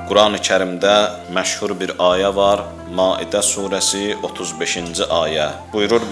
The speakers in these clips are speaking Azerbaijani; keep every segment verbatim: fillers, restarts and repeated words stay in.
Quran-ı Kərimdə məşhur bir ayə var. Maidə surəsi otuz beşinci ayə. Buyurur: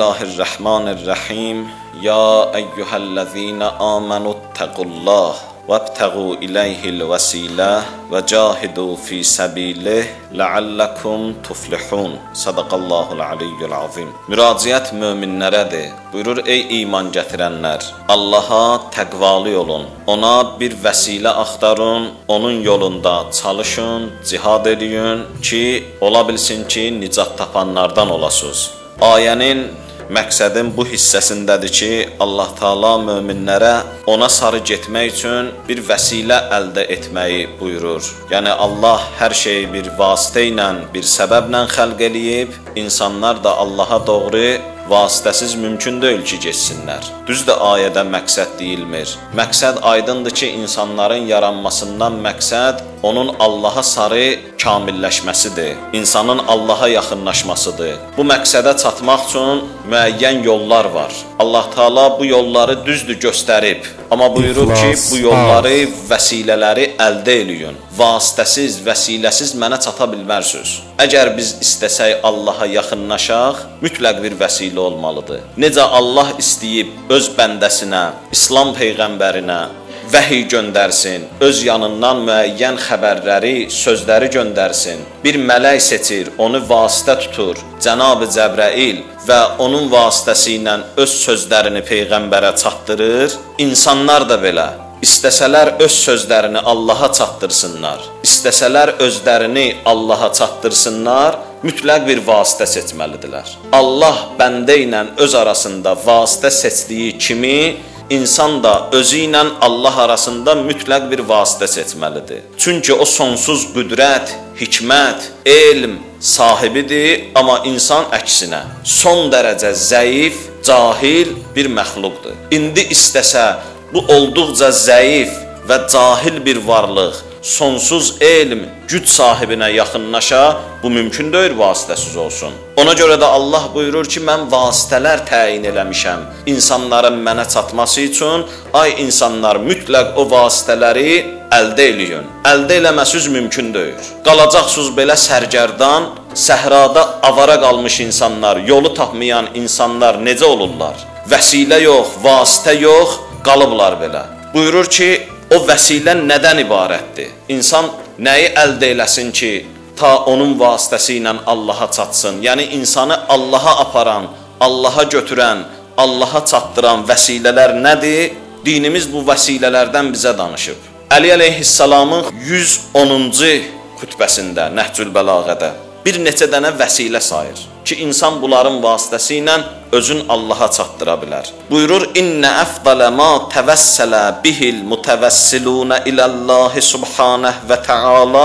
Bismillahirrahmanirrahim. Ya eyyuhellezine amenuttaqullah vabtaqu ilayhil vasilə və cahidu fi səbilih la'allakum tuflihun. Sadaqallahul aliyyul azim. Müraciət möminlərədir. Buyurur: Ey iman gətirənlər, Allaha təqvalı olun. Ona bir vəsilə axtarın, onun yolunda çalışın, cihad edin ki, ola bilsin ki, nicat tapanlardan olasınız. Ayənin məqsədin bu hissəsindədir ki, Allah Taala möminlərə ona sarı getmək üçün bir vəsilə əldə etməyi buyurur. Yəni Allah hər şeyi bir vasitə ilə, bir səbəblə xəlq eləyib, insanlar da Allaha doğru vasitəsiz mümkün deyil ki, getsinlər. Düzdür, ayədə məqsəd deyilmir. Məqsəd aydındır ki, insanların yaranmasından məqsəd onun Allaha sarı kamilləşməsidir, insanın Allaha yaxınlaşmasıdır. Bu məqsədə çatmaq üçün müəyyən yollar var. Allah Taala bu yolları düzdür göstərib, amma buyurur ki, bu yolları, vəsilələri əldə eləyin. Vasitəsiz, vəsiləsiz mənə çata bilmərsiniz. Əgər biz istəsək Allaha yaxınlaşaq, mütləq bir vəsilə olmalıdır. Necə Allah istəyib öz bəndəsinə, İslam peyğəmbərinə vəhiy göndərsin, öz yanından müəyyən xəbərləri, sözləri göndərsin. Bir mələk seçir, onu vasitə tutur, Cənab-ı Cəbrail və onun vasitəsi ilə öz sözlərini peyğəmbərə çatdırır. İnsanlar da belə İstəsələr öz sözlərini Allaha çatdırsınlar, istəsələr özlərini Allaha çatdırsınlar, mütləq bir vasitə seçməlidirlər. Allah bəndə ilə öz arasında vasitə seçdiyi kimi, İnsan da özü ilə Allah arasında mütləq bir vasitə seçməlidir. Çünki o sonsuz qüdrət, hikmət, elm sahibidir, amma insan əksinə son dərəcə zəif, cahil bir məxluqdur. İndi istəsə bu olduqca zəif və cahil bir varlıq sonsuz elm, güc sahibinə yaxınlaşa, bu mümkün deyil vasitəsiz olsun. Ona görə də Allah buyurur ki, mən vasitələr təyin eləmişəm insanların mənə çatması üçün. Ay insanlar, mütləq o vasitələri əldə eləyin. Əldə eləməsiz mümkün deyil. Qalacaqsınız belə sərgərdan, səhrada avara qalmış insanlar, yolu tapmayan insanlar necə olurlar? Vəsilə yox, vasitə yox, qalıblar belə. Buyurur ki, o vəsilə nədən ibarətdir? İnsan nəyi əldə eləsin ki, ta onun vasitəsi ilə Allaha çatsın? Yəni, insanı Allaha aparan, Allaha götürən, Allaha çatdıran vəsilələr nədir? Dinimiz bu vəsilələrdən bizə danışıb. Əli əleyhissalamın yüz onuncu xütbəsində, Nəhcül Bəlağədə bir neçə dənə vəsilə sayır ki, insan bunların vasitəsi ilə özün Allaha çatdıra bilər. Buyurur: İnnə əfdalə ma təvəssələ bihil mutəvəssilunə iləllahi subhanəh və təala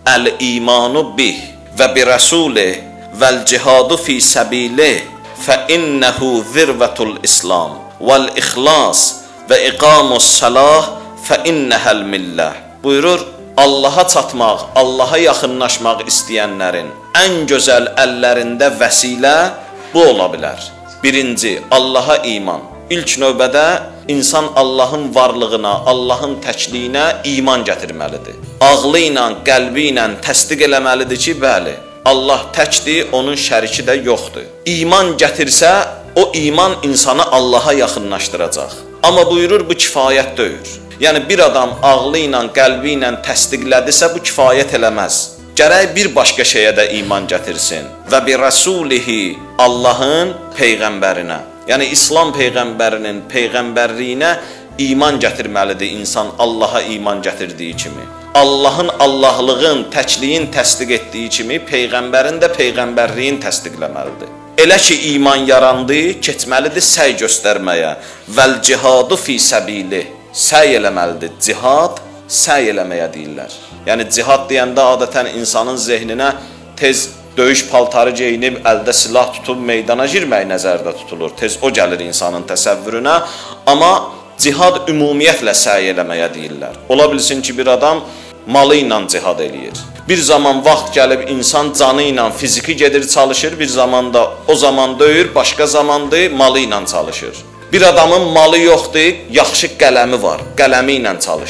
əl-imanu bih və bi rəsulih vəl-cihadu fi səbilih fə innəhu zirvətul islam vəl-ixlas və iqamus salah fə innəhəl milləh. Buyurur, Allaha çatmaq, Allaha yaxınlaşmaq istəyənlərin ən gözəl əllərində vəsilə bu ola bilər. Birinci, Allaha iman. İlk növbədə insan Allahın varlığına, Allahın təkliyinə iman gətirməlidir. Ağlı ilə, qəlbi ilə təsdiq eləməlidir ki, bəli, Allah təkdir, onun şəriki də yoxdur. İman gətirsə, o iman insanı Allaha yaxınlaşdıracaq. Amma buyurur, bu kifayət deyil. Yəni, bir adam ağlı ilə, qəlbi ilə təsdiqlədisə, bu kifayət eləməz. Gərək bir başqa şeyə də iman gətirsin. Və bi rəsulihi, Allahın peyğəmbərinə. Yəni, İslam peyğəmbərinin peyğəmbərliyinə iman gətirməlidir insan Allaha iman gətirdiyi kimi. Allahın Allahlığın, təkliyin təsdiq etdiyi kimi, peyğəmbərin də peyğəmbərliyin təsdiqləməlidir. Elə ki, iman yarandı, keçməlidir səy göstərməyə. Vəl cihadu fi səbilih. Səy eləməlidir. Cihad, səy eləməyə deyirlər. Yəni, cihad deyəndə adətən insanın zehninə tez döyüş paltarı geyinib, əldə silah tutub meydana girmək nəzərdə tutulur. Tez o gəlir insanın təsəvvürünə. Amma cihad ümumiyyətlə səy eləməyə deyirlər. Ola bilsin ki, bir adam malı ilə cihad eləyir. Bir zaman vaxt gəlib insan canı ilə fiziki gedir, çalışır. Bir zaman da o zaman döyür, başqa zamandır, malı ilə çalışır. Bir adamın malı yoxdur, yaxşı qələmi var, qələmi ilə çalışır.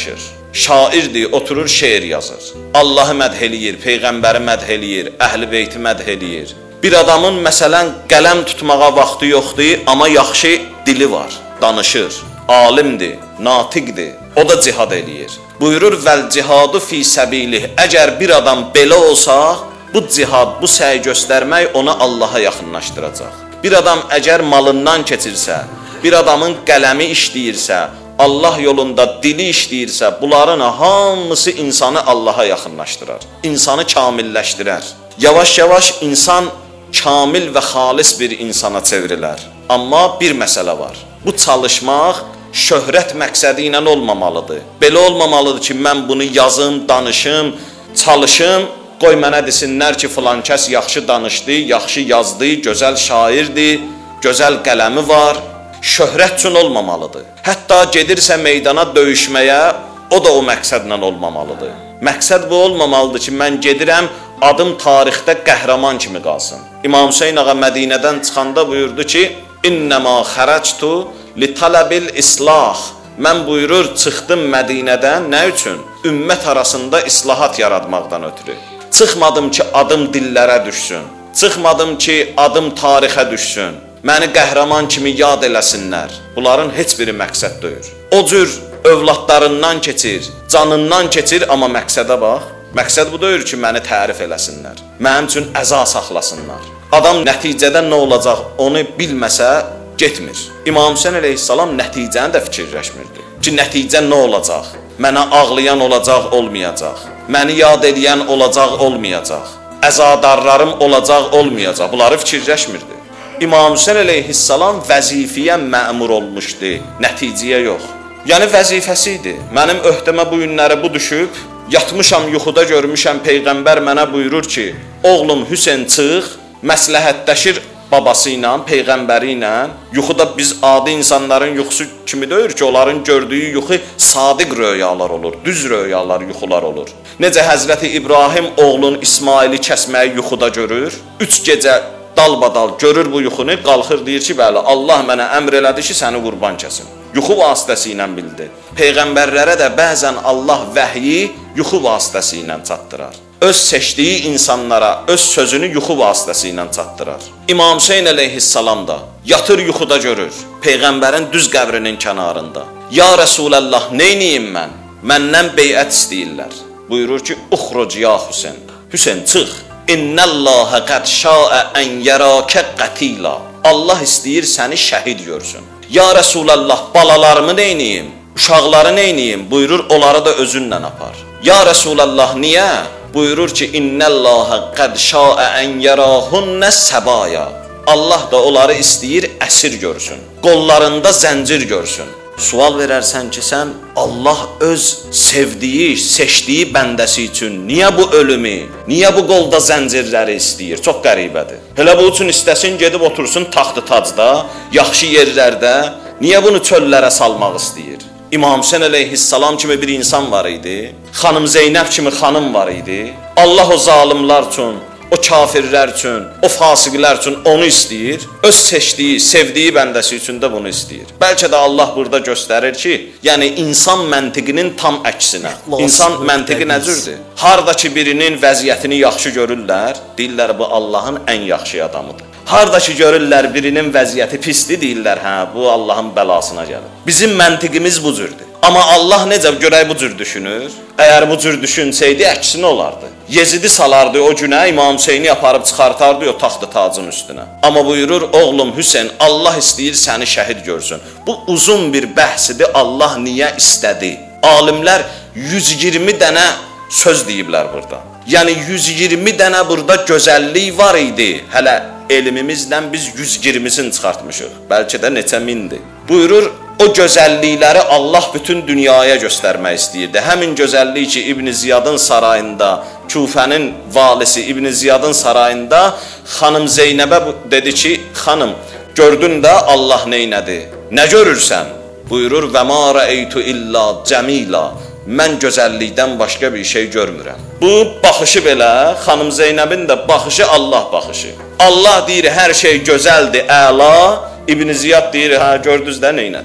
şairdir, oturur şeir yazır. Allahı mədh eləyir, peyğəmbəri mədh eləyir, əhl-i beyti mədh eləyir. Bir adamın məsələn qələm tutmağa vaxtı yoxdur, amma yaxşı dili var, danışır, alimdir, natiqdir, o da cihad eləyir. Buyurur vəl cihadu fi səbilih. Əgər bir adam belə olsa, bu cihad, bu səy göstərmək onu Allaha yaxınlaşdıracaq. Bir adam əgər malından keçirsə, bir adamın qələmi işləyirsə, Allah yolunda dili işləyirsə, bunların hamısı insanı Allaha yaxınlaşdırar, insanı kamilləşdirər. Yavaş-yavaş insan kamil və xalis bir insana çevrilər. Amma bir məsələ var, bu çalışmaq şöhrət məqsədi ilə olmamalıdır. Belə olmamalıdır ki, mən bunu yazım, danışım, çalışım, qoy mənə desinlər ki, filan kəs yaxşı danışdı, yaxşı yazdı, gözəl şairdir, gözəl qələmi var. Şöhrət üçün olmamalıdır. Hətta gedirsə meydana döyüşməyə, o da o məqsədlə olmamalıdır. Məqsəd bu olmamalıdır ki, mən gedirəm, adım tarixdə qəhrəman kimi qalsın. İmam Hüseyin ağa Mədinədən çıxanda buyurdu ki, İnnəmə xərəctu li tələbil islah. Mən buyurur, çıxdım Mədinədən, nə üçün? Ümmət arasında islahat yaratmaqdan ötürü. Çıxmadım ki, adım dillərə düşsün. Çıxmadım ki, adım tarixə düşsün. Məni qəhrəman kimi yad eləsinlər. Bunların heç biri məqsəd deyil. O cür övladlarından keçir, canından keçir, amma məqsədə bax. Məqsəd bu deyil ki, məni tərif eləsinlər. Mənim üçün əza saxlasınlar. Adam nəticədə nə olacaq, onu bilməsə getmir. İmam Hüseyin əleyhissalam nəticəni də fikirləşmirdi. Ki, nəticə nə olacaq? Mənə ağlayan olacaq, olmayacaq. Məni yad edən olacaq, olmayacaq. Əzadarlarım olacaq, olmayacaq. Bunları fikirləşmirdi. İmam Hüseyin əleyhissalam vəzifəyə məmur olmuşdu, nəticəyə yox. Yəni vəzifəsi idi. Mənim öhdəmə bu günləri bu düşüb, yatmışam, yuxuda görmüşəm, Peyğəmbər mənə buyurur ki, oğlum Hüseyin çıx, məsləhətləşir babası ilə, Peyğəmbəri ilə. Yuxuda biz adi insanların yuxusu kimi deyir ki, onların gördüyü yuxu sadiq röyalar olur, düz röyalar, yuxular olur. Necə Həzrəti İbrahim oğlun İsmaili kəsməyi yuxuda görür, üç gecə dalbadal görür bu yuxunu, qalxır deyir ki, bəli, Allah mənə əmr elədi ki, səni qurban kəsin. Yuxu vasitəsi ilə bildi. Peyğəmbərlərə də bəzən Allah vəhyi yuxu vasitəsi ilə çatdırar. Öz seçdiyi insanlara öz sözünü yuxu vasitəsi ilə çatdırar. İmam Hüseyin əleyhissalam da yatır yuxuda görür, Peyğəmbərin düz qəbrinin kənarında. Ya Rəsulallah, neyniyim mən? Məndən beyət istəyirlər. Buyurur ki, uxruc ya Hüseyin. Hüseyin, çıx. İnnəlləhə qəd şəə ən yərəkə qətila. Allah istəyir səni şəhid görsün. Ya Rəsulallah, balalarımı neyniyim? Uşaqları neyniyim? Buyurur, onları da özünlə apar. Ya Rəsulallah, niyə? Buyurur ki, İnnəlləhə qəd şəə ən yərəhunnə səbaya. Allah da onları istəyir əsir görsün. Qollarında zəncir görsün. Sual verərsən ki, sən Allah öz sevdiyi, seçdiyi bəndəsi üçün niyə bu ölümü, niyə bu qolda zəncirləri istəyir? Çox qəribədir. Elə bu üçün istəsin, gedib otursun taxtı tacda, yaxşı yerlərdə, niyə bunu çöllərə salmaq istəyir? İmam Hüseyin əleyhissalam kimi bir insan var idi, xanım Zeynəb kimi xanım var idi. Allah o zalimlar üçün, o kafirlər üçün, o fasiqlər üçün onu istəyir, öz seçdiyi, sevdiyi bəndəsi üçün də bunu istəyir. Bəlkə də Allah burada göstərir ki, yəni insan məntiqinin tam əksinə. İnsan məntiqi nə cürdür? Hardakı birinin vəziyyətini yaxşı görürlər, deyirlər bu Allahın ən yaxşı adamıdır. Hardakı görürlər birinin vəziyyəti pisdir, deyirlər hə, bu Allahın bəlasına gəlir. Bizim məntiqimiz bu cürdür. Amma Allah necə görək bu cür düşünür? Əgər bu cür düşünsəydi, əksinə olardı. Yezidi salardı o günə, İmam Hüseyni aparıb çıxartardı o taxtı tacın üstünə. Amma buyurur, oğlum Hüseyin, Allah istəyir səni şəhid görsün. Bu uzun bir bəhsidir, Allah niyə istədi? Alimlər yüz iyirmi dənə söz deyiblər burada. Yəni yüz iyirmi dənə burada gözəllik var idi. Hələ elmimizlə biz yüz iyirmisini çıxartmışıq. Bəlkə də neçə mindir. Buyurur, o gözəllikləri Allah bütün dünyaya göstərmək istəyirdi. Həmin gözəllik ki, İbn Ziyadın sarayında, Küfənin valisi İbn Ziyadın sarayında xanım Zeynəbə dedi ki, xanım, gördün də Allah neynədi? Nə görürsən? Buyurur, və ma rəeytu illa cəmila. Mən gözəllikdən başqa bir şey görmürəm. Bu baxışı belə, xanım Zeynəbin də baxışı Allah baxışı. Allah deyir, hər şey gözəldir, əla. İbn Ziyad deyir, hə, gördünüz də neynədik?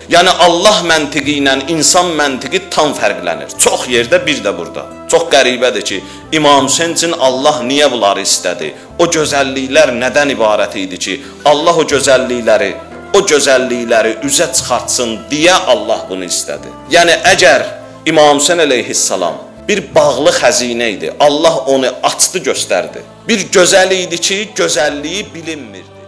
Yəni Allah məntiqi ilə insan məntiqi tam fərqlənir. Çox yerdə, bir də burada. Çox qəribədir ki, İmam Hüseyn üçün Allah niyə bunları istədi? O gözəlliklər nədən ibarət idi ki, Allah o gözəllikləri, o gözəllikləri üzə çıxartsın deyə Allah bunu istədi. Yəni əgər İmam Hüseyn əleyhissalam bir bağlı xəzinə idi, Allah onu açdı, göstərdi. Bir gözəl idi ki, gözəlliyi bilinmirdi.